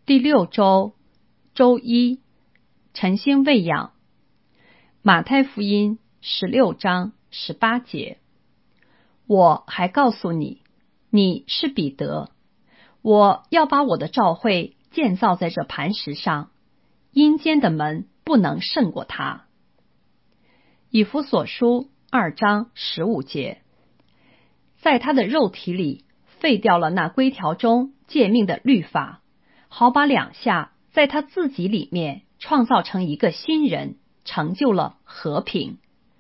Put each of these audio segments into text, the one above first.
第6周周一，晨星喂养。马太福音16章18节，我还告诉你，你是彼得，我要把我的教会建造在这磐石上，阴间的门不能胜过它。以弗所书2章15节，在他的肉体里废掉了那规条中诫命的律法，好把两下在他自己里面创造成一个新人，成就了和平。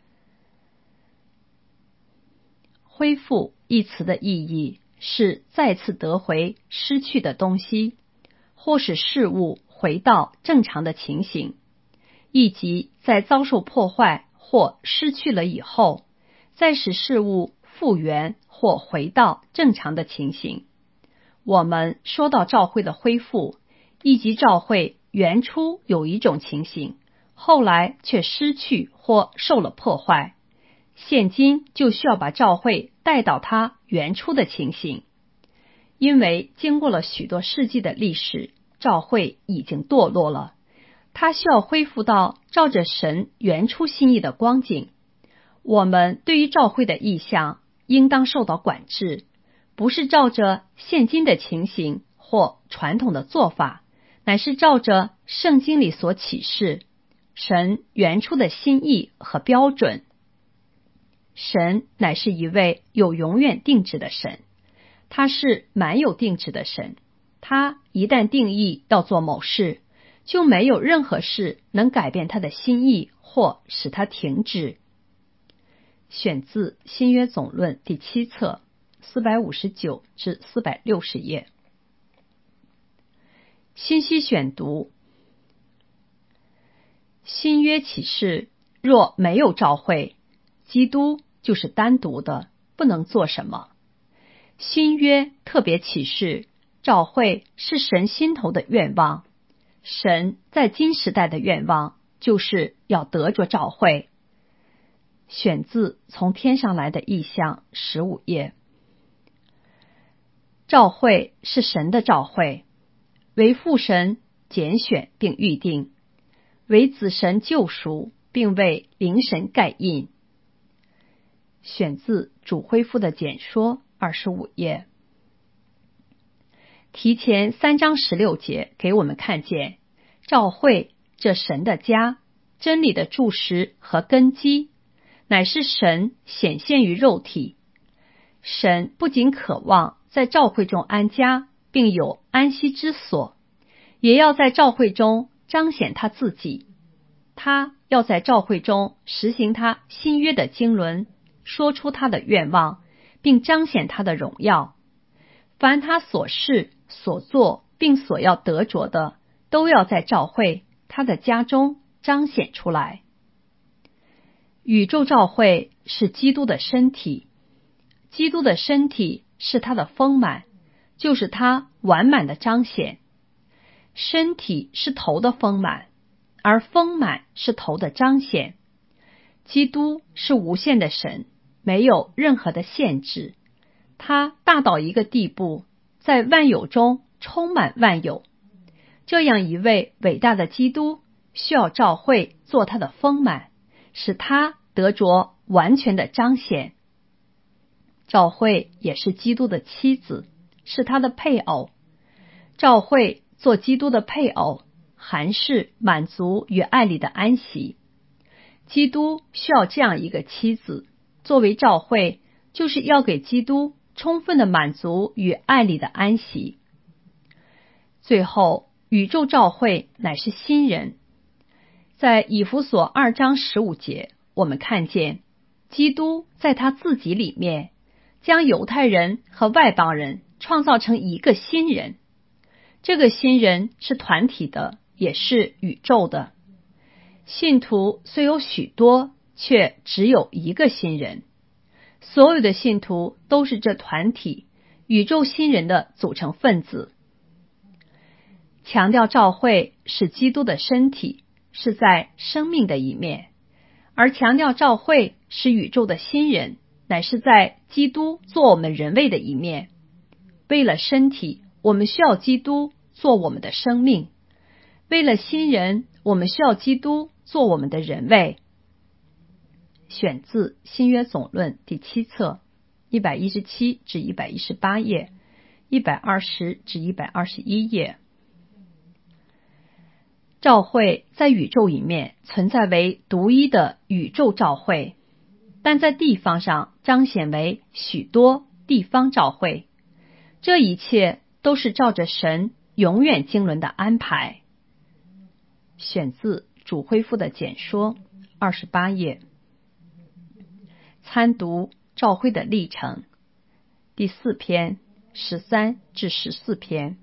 恢复一词的意义是再次得回失去的东西，或使事物回到正常的情形，以及在遭受破坏或失去了以后，再使事物复原或回到正常的情形。我们说到教会的恢复，以及教会原初有一种情形，后来却失去或受了破坏，现今就需要把教会带到它原初的情形。因为经过了许多世纪的历史，教会已经堕落了，它需要恢复到照着神原初心意的光景。我们对于教会的意向应当受到管制，不是照着现今的情形或传统的做法，乃是照着圣经里所启示神原初的心意和标准。神乃是一位有永远定旨的神，他是蛮有定旨的神，他一旦定义要做某事，就没有任何事能改变他的心意或使他停止。选自新约总论第7册459至460页。信息选读。新约启示若没有教会，基督就是单独的，不能做什么。新约特别启示教会是神心头的愿望，神在今时代的愿望就是要得着教会。选自从天上来的异象15页。教会是神的教会，为父神拣选并预定，为子神救赎，并为灵神盖印。选自主恢复的简说25页。提前3章16节给我们看见，教会这神的家，真理的柱石和根基，乃是神显现于肉体。神不仅渴望在教会中安家，并有安息之所，也要在教会中彰显他自己。他要在教会中实行他新约的经纶，说出他的愿望，并彰显他的荣耀。凡他所事所做并所要得着的，都要在教会他的家中彰显出来。宇宙教会是基督的身体，基督的身体是他的丰满，就是他完满的彰显。身体是头的丰满，而丰满是头的彰显。基督是无限的神，没有任何的限制，他大到一个地步，在万有中充满万有。这样一位伟大的基督，需要教会做他的丰满，使他得着完全的彰显。教会也是基督的妻子，是他的配偶。教会做基督的配偶，含是满足与爱里的安息。基督需要这样一个妻子，作为教会，就是要给基督充分的满足与爱里的安息。最后，宇宙教会乃是新人。在以弗所2章15节，我们看见基督在他自己里面，将犹太人和外邦人创造成一个新人。这个新人是团体的，也是宇宙的。信徒虽有许多，却只有一个新人。所有的信徒都是这团体宇宙新人的组成分子。强调教会是基督的身体，是在生命的一面，而强调教会是宇宙的新人，乃是在基督做我们人位的一面。为了身体，我们需要基督做我们的生命。为了新人，我们需要基督做我们的人位。选自新约总论第7册117至118页，120至121页。召会在宇宙里面存在为独一的宇宙召会，但在地方上彰显为许多地方召会。这一切都是照着神永远经纶的安排。选自主恢复的简说28页。参读召会的历程第4篇13至14篇。